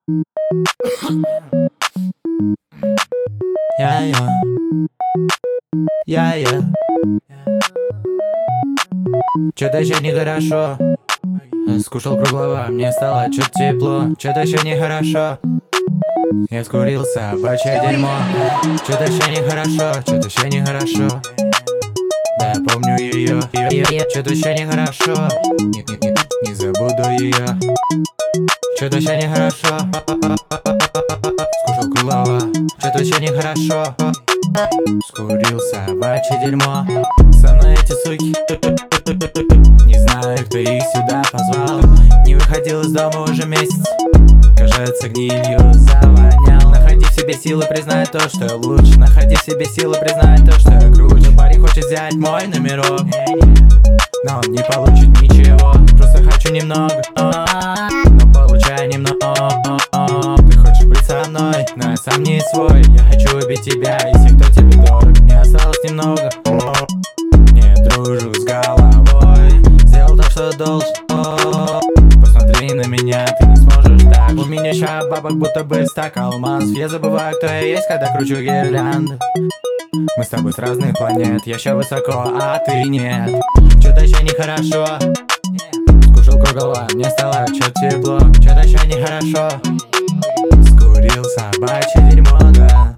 Я Чё-то еще нехорошо. Скушал круглого, мне стало чуть тепло. Чё-то еще нехорошо. Я скурил собачье дерьмо. Чё-то еще нехорошо, чё-то еще нехорошо. Да, я помню ее. Чё-то еще нехорошо. Нет, не забуду ее. Чё-то еще нехорошо. Скушал круглого. Чё-то еще нехорошо. Скурил собачье дерьмо. Со мной эти суки. Не знаю, кто их сюда позвал. Не выходил из дома уже месяц. Кажется, гнилью завонял. Находи в себе силы, признай то, что я лучше. Находи в себе силы, признай то, что я круче. Парень хочет взять мой номерок, но он не получит ничего. Просто хочу немного, но получаю немного. Ты хочешь быть со мной, но я сам не свой. Я хочу убить тебя, если кто тебе дорог. Мне осталось немного. Не дружу с головой. Сделал то, что должен. Посмотри на меня, ты не сможешь так. У меня ща бабок будто бы стак алмазов. Я забываю, кто я есть, когда кручу гирлянды. Мы с тобой с разных планет. Я ща высоко, а ты нет. Чё-то еще нехорошо. Скушал круглого, мне стало чё тепло. Чё-то еще нехорошо. Скурил собачье дерьмо, да.